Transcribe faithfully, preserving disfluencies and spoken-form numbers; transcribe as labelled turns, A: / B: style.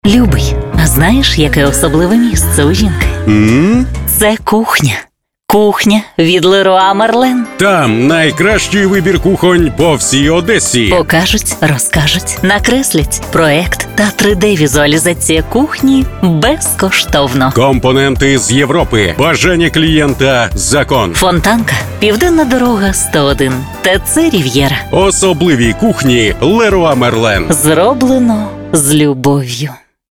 A: Любий, а знаєш, яке особливе місце у жінки?
B: Mm?
A: Це кухня. Кухня від Леруа Мерлен.
B: Там найкращий вибір кухонь по всій Одесі.
A: Покажуть, розкажуть, накреслять проект та три де-візуалізація кухні безкоштовно.
B: Компоненти з Європи. Бажання клієнта – закон.
A: Фонтанка, Південна дорога сто один, ТЦ Рів'єра.
B: Особливі кухні Леруа Мерлен.
A: Зроблено з любов'ю.